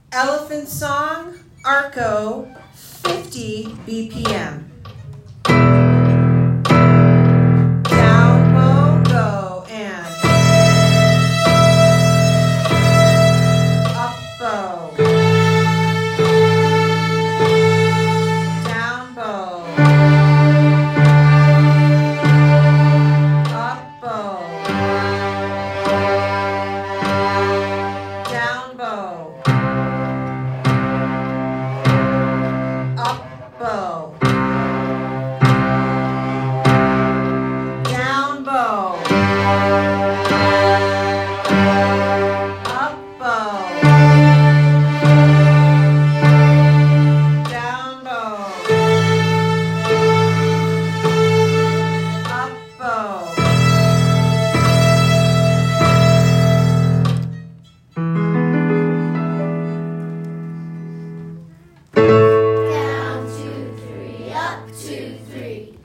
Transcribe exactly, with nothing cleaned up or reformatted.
Elephant Song, Arco, fifty B P M. Down bow, go, and up bow. Down bow. Up bow. Down bow. Up bow. Down bow. Up bow. Down bow. Up bow. Down, two, three, up, two, three.